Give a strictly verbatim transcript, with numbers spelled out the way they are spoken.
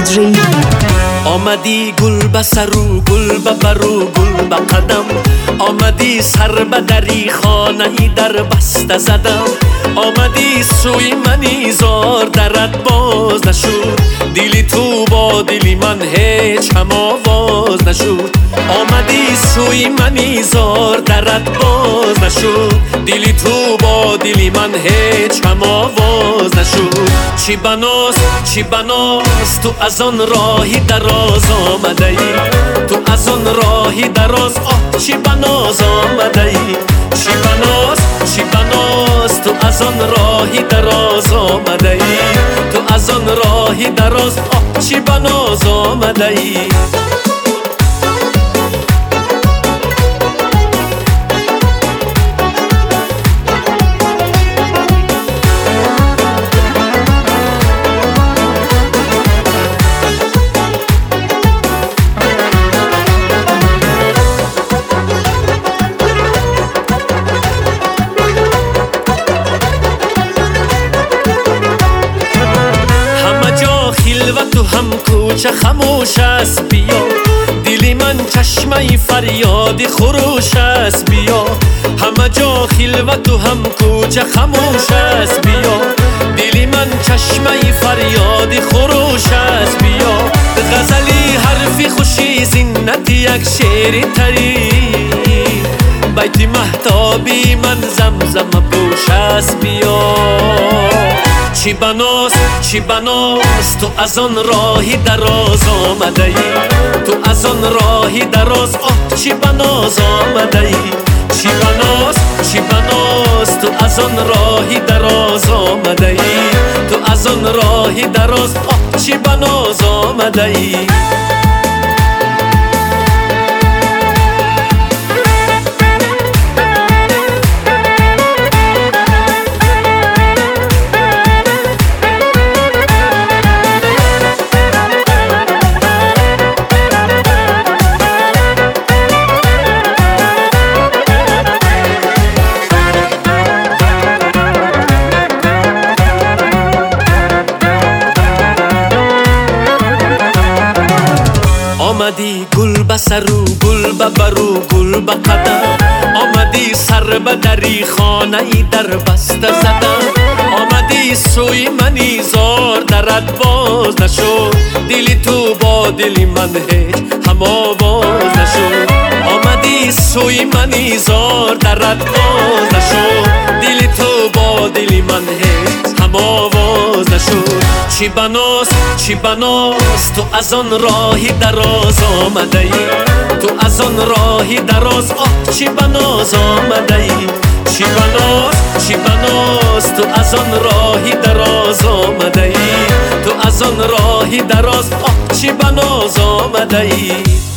دیجی. آمدی گل به سرو گل به برو گل به قدم، آمدی سر به دری خانه ای در بسته زدم، آمدی سوی منی زار درت باز نشد، دلی تو با دلی من هیچ هم آواز نشد، آمدی سوی منی زار درت باز نشد، دلی تو با دلی من هیچ هم آواز نشد. چی بناس چی بناس تو از آن راهی دراز آمده ای، تو از آن راهی دراز آه چی بناز آمده ای، چی بناس چی بناس تو از آن راهی دراز آمده ای، تو از آن راهی دراز آه چی بناز آمده ای. و تو هم کوچه خموش است بیا، دلی من چشمه فریادی خروش است بیا، همه جا خیل و تو هم کوچه خموش است بیا، دلی من چشمه فریادی خروش است بیا، غزلی حرفی خوشی زینت یک شعری تری، بیتی مهتابی من زمزم پوش است بیا. چی بناس چی بناس تو از آن راهی دراز آمده ای، تو از آن راهی دراز آه چی بناس آمده ای، چی بناس چی بناس تو از آن راهی دراز آمده ای، تو از آن راهی دراز آه چی بناس آمده ای. آمدی گل به سرو گل به برو گل به قدم، آمدی سر به دری خانه ای در بسته زدم، آمدی سوی منی زار درت باز نشد، دلی تو با دلی من هیچ هم آواز نشد، آمدی سوی منی زار درت باز نشد، دلی تو با دلی من هیچ هم آواز نشد. چی بناس چی بناس تو از آن راهی دراز آمده ای، تو از آن راهی دراز آه چی بناس آمده ای، چی بناس چی بناس تو از آن راهی دراز آمده ای، تو از آن راهی دراز آه چی بناس آمده ای.